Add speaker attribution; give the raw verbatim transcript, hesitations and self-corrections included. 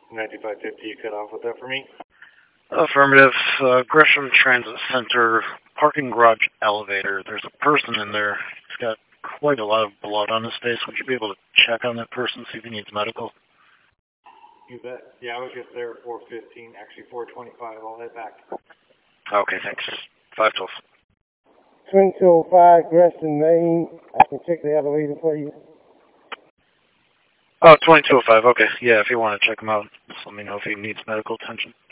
Speaker 1: ninety-five fifty, you cut off with that for me?
Speaker 2: Affirmative. Uh, Gresham Transit Center parking garage elevator. There's a person in there. He's got quite a lot of blood on his face. Would you be able to check on that person, see if he needs medical?
Speaker 1: You bet. Yeah, I was just there at four fifteen, actually four twenty-five. I'll head back.
Speaker 2: Okay, thanks. five twelve.
Speaker 3: Twin two oh five, Gresham Lane. I can check the elevator for you.
Speaker 2: Oh, twenty-two oh five, okay. Yeah, if you want to check him out, just let me know if he needs medical attention.